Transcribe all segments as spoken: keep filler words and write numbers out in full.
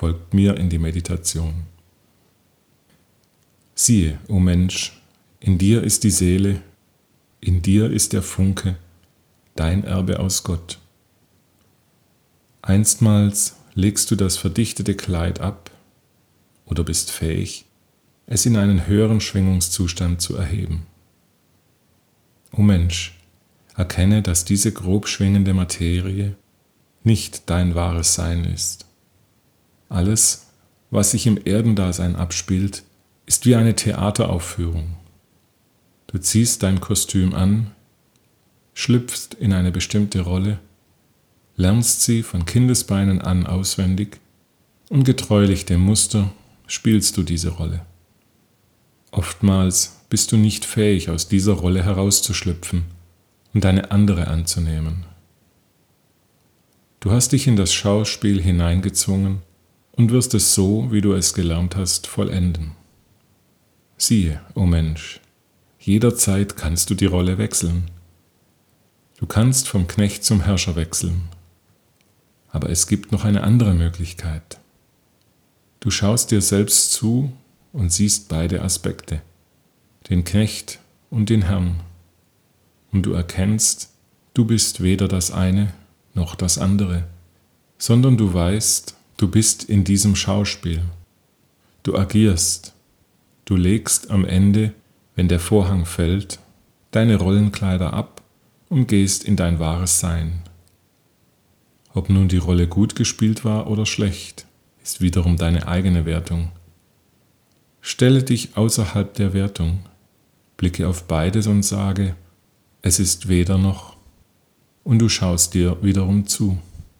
folgt mir in die Meditation. Siehe, o Mensch, in dir ist die Seele, in dir ist der Funke, dein Erbe aus Gott. Einstmals legst du das verdichtete Kleid ab oder bist fähig, es in einen höheren Schwingungszustand zu erheben. O Mensch, erkenne, dass diese grob schwingende Materie nicht dein wahres Sein ist. Alles, was sich im Erdendasein abspielt, ist wie eine Theateraufführung. Du ziehst dein Kostüm an, schlüpfst in eine bestimmte Rolle, lernst sie von Kindesbeinen an auswendig und getreulich dem Muster spielst du diese Rolle. Oftmals bist du nicht fähig, aus dieser Rolle herauszuschlüpfen und eine andere anzunehmen. Du hast dich in das Schauspiel hineingezwungen und wirst es so, wie du es gelernt hast, vollenden. Siehe, o Mensch, jederzeit kannst du die Rolle wechseln. Du kannst vom Knecht zum Herrscher wechseln. Aber es gibt noch eine andere Möglichkeit. Du schaust dir selbst zu und siehst beide Aspekte, den Knecht und den Herrn. Und du erkennst, du bist weder das eine noch das andere, sondern du weißt, du bist in diesem Schauspiel. Du agierst, du legst am Ende, wenn der Vorhang fällt, deine Rollenkleider ab und gehst in dein wahres Sein. Ob nun die Rolle gut gespielt war oder schlecht, ist wiederum deine eigene Wertung. Stelle dich außerhalb der Wertung, blicke auf beides und sage, es ist weder noch, und du schaust dir wiederum zu.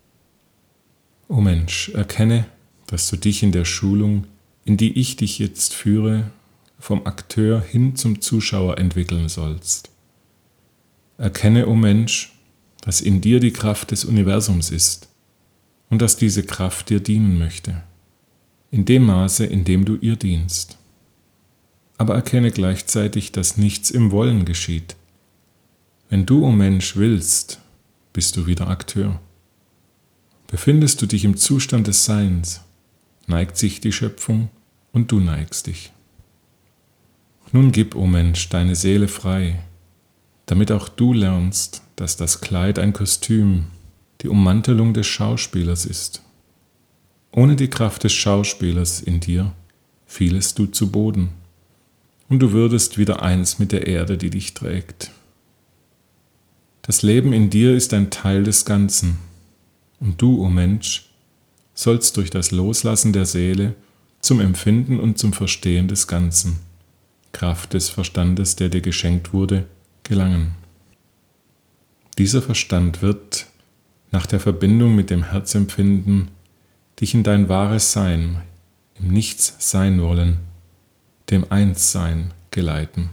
O Mensch, erkenne, dass du dich in der Schulung, in die ich dich jetzt führe, vom Akteur hin zum Zuschauer entwickeln sollst. Erkenne, o Mensch, dass in dir die Kraft des Universums ist und dass diese Kraft dir dienen möchte, in dem Maße, in dem du ihr dienst. Aber erkenne gleichzeitig, dass nichts im Wollen geschieht. Wenn du, o Mensch, willst, bist du wieder Akteur. Befindest du dich im Zustand des Seins, neigt sich die Schöpfung und du neigst dich. Nun gib, o Mensch, deine Seele frei, damit auch du lernst, dass das Kleid ein Kostüm, die Ummantelung des Schauspielers ist. Ohne die Kraft des Schauspielers in dir fielest du zu Boden und du würdest wieder eins mit der Erde, die dich trägt. Das Leben in dir ist ein Teil des Ganzen und du, o Mensch, sollst durch das Loslassen der Seele zum Empfinden und zum Verstehen des Ganzen, Kraft des Verstandes, der dir geschenkt wurde, gelangen. Dieser Verstand wird, nach der Verbindung mit dem Herzempfinden, dich in dein wahres Sein, im Nichts sein wollen, dem Einssein geleiten.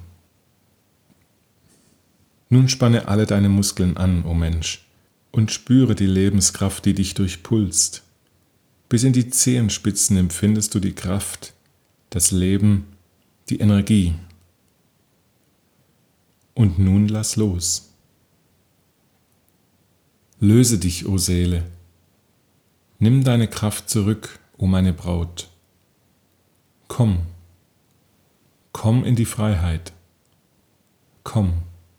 Nun spanne alle deine Muskeln an, o Mensch, und spüre die Lebenskraft, die dich durchpulst. Bis in die Zehenspitzen empfindest du die Kraft, das Leben, die Energie. Und nun lass los. Löse dich, o Seele. Nimm deine Kraft zurück, o meine Braut. Komm. Komm in die Freiheit. Komm.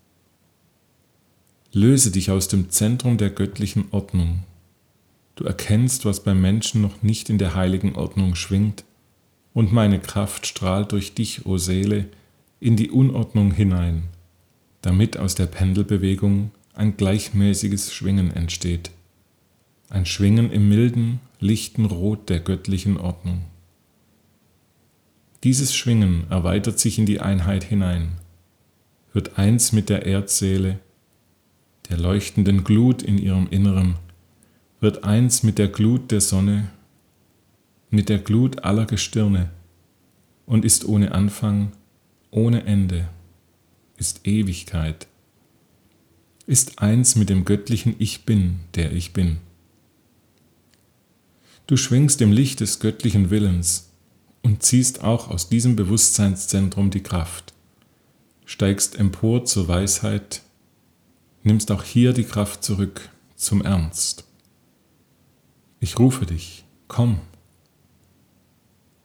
Löse dich aus dem Zentrum der göttlichen Ordnung. Du erkennst, was beim Menschen noch nicht in der heiligen Ordnung schwingt, und meine Kraft strahlt durch dich, o Seele, in die Unordnung hinein, damit aus der Pendelbewegung ein gleichmäßiges Schwingen entsteht. Ein Schwingen im milden, lichten Rot der göttlichen Ordnung. Dieses Schwingen erweitert sich in die Einheit hinein, wird eins mit der Erdseele, der leuchtenden Glut in ihrem Inneren, wird eins mit der Glut der Sonne, mit der Glut aller Gestirne und ist ohne Anfang, ohne Ende, ist Ewigkeit, ist eins mit dem göttlichen Ich Bin, der ich bin. Du schwingst im Licht des göttlichen Willens und ziehst auch aus diesem Bewusstseinszentrum die Kraft, steigst empor zur Weisheit, nimmst auch hier die Kraft zurück zum Ernst. Ich rufe dich, komm,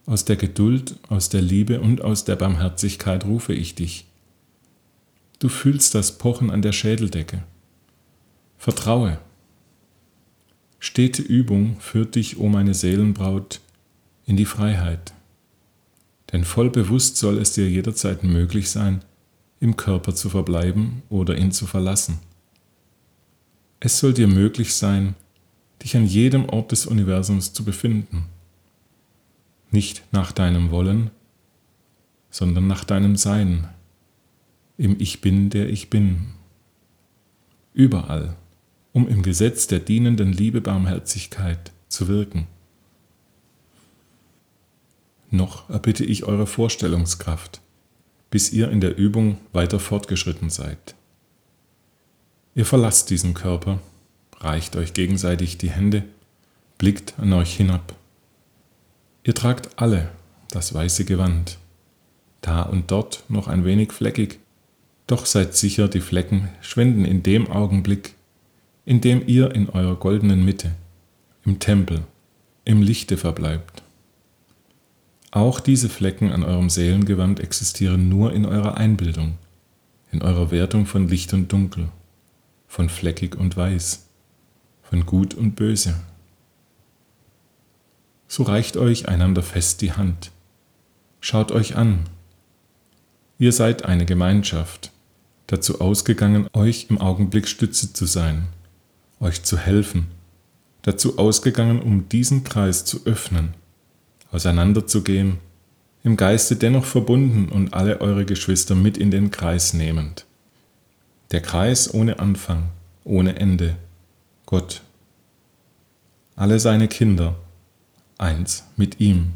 Aus der Geduld, aus der Liebe und aus der Barmherzigkeit rufe ich dich. Du fühlst das Pochen an der Schädeldecke. Vertraue. Stete Übung führt dich, o meine Seelenbraut, in die Freiheit. Denn voll bewusst soll es dir jederzeit möglich sein, im Körper zu verbleiben oder ihn zu verlassen. Es soll dir möglich sein, dich an jedem Ort des Universums zu befinden. Nicht nach deinem Wollen, sondern nach deinem Sein, im Ich Bin, der ich bin. Überall, um im Gesetz der dienenden Liebe Barmherzigkeit zu wirken. Noch erbitte ich eure Vorstellungskraft, bis ihr in der Übung weiter fortgeschritten seid. Ihr verlasst diesen Körper, reicht euch gegenseitig die Hände, blickt an euch hinab. Ihr tragt alle das weiße Gewand, da und dort noch ein wenig fleckig, doch seid sicher, die Flecken schwinden in dem Augenblick, in dem ihr in eurer goldenen Mitte, im Tempel, im Lichte verbleibt. Auch diese Flecken an eurem Seelengewand existieren nur in eurer Einbildung, in eurer Wertung von Licht und Dunkel, von fleckig und weiß, von Gut und Böse. So reicht euch einander fest die Hand. Schaut euch an. Ihr seid eine Gemeinschaft, dazu ausgegangen, euch im Augenblick Stütze zu sein, euch zu helfen, dazu ausgegangen, um diesen Kreis zu öffnen, auseinanderzugehen, im Geiste dennoch verbunden und alle eure Geschwister mit in den Kreis nehmend. Der Kreis ohne Anfang, ohne Ende, Gott. Alle seine Kinder, eins mit ihm.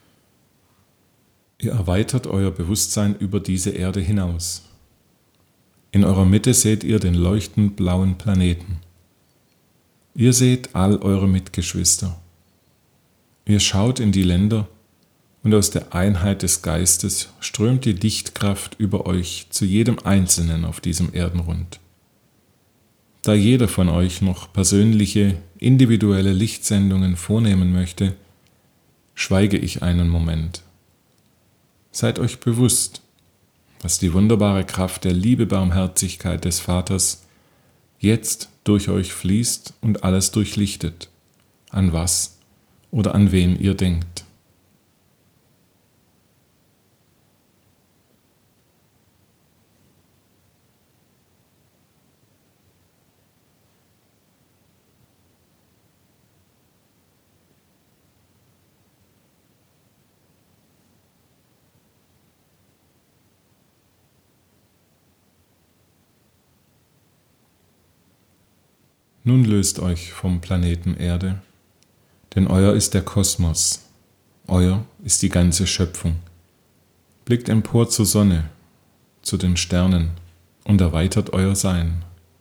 Ihr erweitert euer Bewusstsein über diese Erde hinaus. In eurer Mitte seht ihr den leuchtend blauen Planeten. Ihr seht all eure Mitgeschwister. Ihr schaut in die Länder und aus der Einheit des Geistes strömt die Lichtkraft über euch zu jedem Einzelnen auf diesem Erdenrund. Da jeder von euch noch persönliche, individuelle Lichtsendungen vornehmen möchte, schweige ich einen Moment. Seid euch bewusst, dass die wunderbare Kraft der Liebe-Barmherzigkeit des Vaters jetzt durch euch fließt und alles durchlichtet, an was oder an wen ihr denkt. Nun löst euch vom Planeten Erde, denn euer ist der Kosmos, euer ist die ganze Schöpfung. Blickt empor zur Sonne, zu den Sternen und erweitert euer Sein.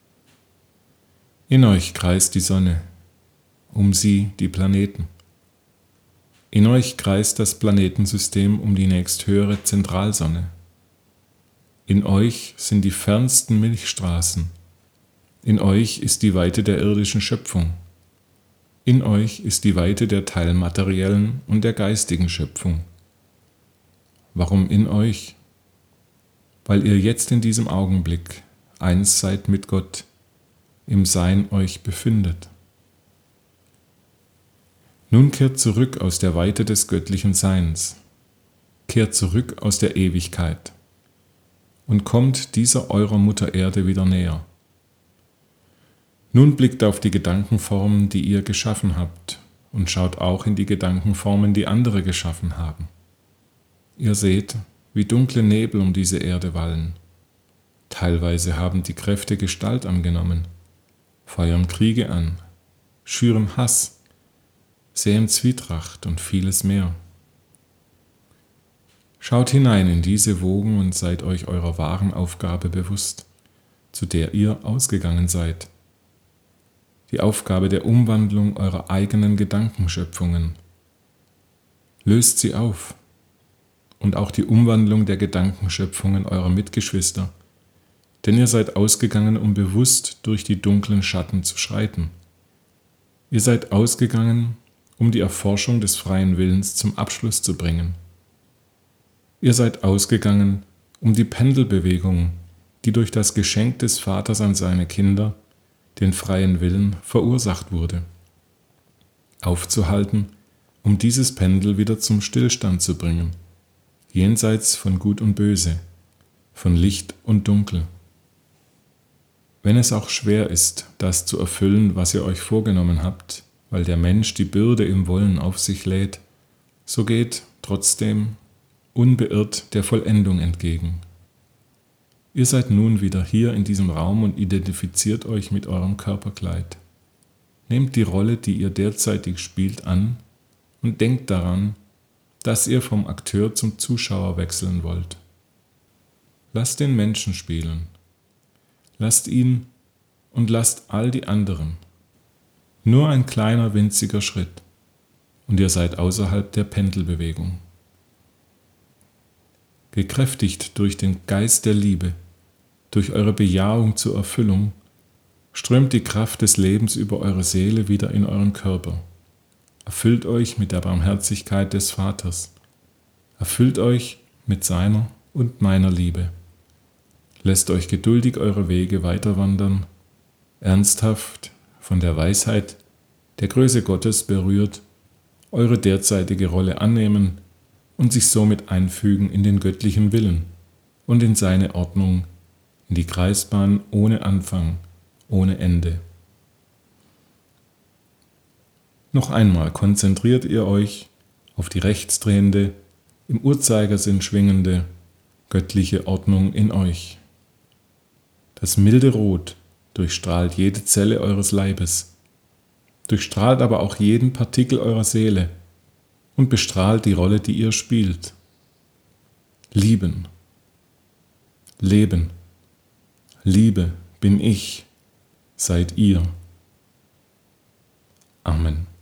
In euch kreist die Sonne, um sie die Planeten. In euch kreist das Planetensystem um die nächsthöhere Zentralsonne. In euch sind die fernsten Milchstraßen. In euch ist die Weite der irdischen Schöpfung. In euch ist die Weite der teilmateriellen und der geistigen Schöpfung. Warum in euch? Weil ihr jetzt in diesem Augenblick eins seid mit Gott, im Sein euch befindet. Nun kehrt zurück aus der Weite des göttlichen Seins, kehrt zurück aus der Ewigkeit und kommt dieser eurer Mutter Erde wieder näher. Nun blickt auf die Gedankenformen, die ihr geschaffen habt, und schaut auch in die Gedankenformen, die andere geschaffen haben. Ihr seht, wie dunkle Nebel um diese Erde wallen. Teilweise haben die Kräfte Gestalt angenommen, feuern Kriege an, schüren Hass, säen Zwietracht und vieles mehr. Schaut hinein in diese Wogen und seid euch eurer wahren Aufgabe bewusst, zu der ihr ausgegangen seid. Die Aufgabe der Umwandlung eurer eigenen Gedankenschöpfungen. Löst sie auf und auch die Umwandlung der Gedankenschöpfungen eurer Mitgeschwister, denn ihr seid ausgegangen, um bewusst durch die dunklen Schatten zu schreiten. Ihr seid ausgegangen, um die Erforschung des freien Willens zum Abschluss zu bringen. Ihr seid ausgegangen, um die Pendelbewegung, die durch das Geschenk des Vaters an seine Kinder, den freien Willen, verursacht wurde, aufzuhalten, um dieses Pendel wieder zum Stillstand zu bringen, jenseits von Gut und Böse, von Licht und Dunkel. Wenn es auch schwer ist, das zu erfüllen, was ihr euch vorgenommen habt, weil der Mensch die Bürde im Wollen auf sich lädt, so geht trotzdem unbeirrt der Vollendung entgegen. Ihr seid nun wieder hier in diesem Raum und identifiziert euch mit eurem Körperkleid. Nehmt die Rolle, die ihr derzeitig spielt, an und denkt daran, dass ihr vom Akteur zum Zuschauer wechseln wollt. Lasst den Menschen spielen. Lasst ihn und lasst all die anderen. Nur ein kleiner winziger Schritt und ihr seid außerhalb der Pendelbewegung. Gekräftigt durch den Geist der Liebe, durch eure Bejahung zur Erfüllung, strömt die Kraft des Lebens über eure Seele wieder in euren Körper. Erfüllt euch mit der Barmherzigkeit des Vaters. Erfüllt euch mit seiner und meiner Liebe. Lässt euch geduldig eure Wege weiterwandern, ernsthaft von der Weisheit, der Größe Gottes berührt, eure derzeitige Rolle annehmen und sich somit einfügen in den göttlichen Willen und in seine Ordnung, in die Kreisbahn ohne Anfang, ohne Ende. Noch einmal konzentriert ihr euch auf die rechtsdrehende, im Uhrzeigersinn schwingende, göttliche Ordnung in euch. Das milde Rot durchstrahlt jede Zelle eures Leibes, durchstrahlt aber auch jeden Partikel eurer Seele und bestrahlt die Rolle, die ihr spielt. Lieben, Leben, Liebe bin ich, seid ihr. Amen.